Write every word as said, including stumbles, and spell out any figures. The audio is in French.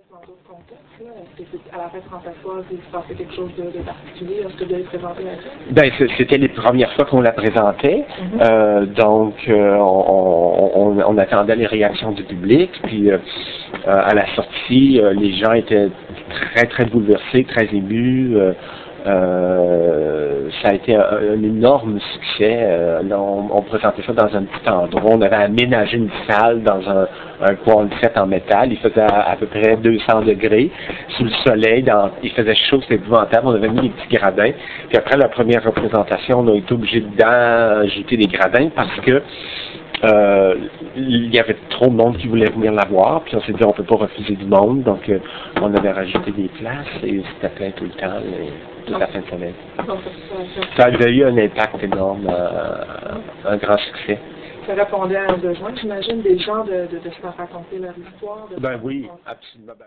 dans d'autres contextes, là? Est-ce que c'est à la fête française, il se passait quelque chose de, de particulier? Est-ce que vous avez présenté la fête? Ben, c'était les premières fois qu'on la présentait. Mm-hmm. euh, donc, euh, on, on, on attendait les réactions du public. Puis, euh, à la sortie, euh, les gens étaient très, très bouleversés, très émus. Euh, Euh, ça a été un, un énorme succès. Euh, là, on, on présentait ça dans un petit endroit. On avait aménagé une salle dans un, un quad-set en métal. Il faisait à, à peu près deux cents degrés sous le soleil. Dans, il faisait chaud, c'était épouvantable. On avait mis des petits gradins. Puis après la première représentation, on a été obligé d'ajouter des gradins parce que Euh, il y avait trop de monde qui voulait venir la voir, puis on s'est dit on peut pas refuser du monde, donc euh, on avait rajouté des places et c'était plein tout le temps, les, toute la fin de semaine. Ça a eu un impact énorme, euh, un grand succès. Ça répondait à un besoin, j'imagine, des gens de, de, de se faire raconter leur histoire. De ben oui, absolument.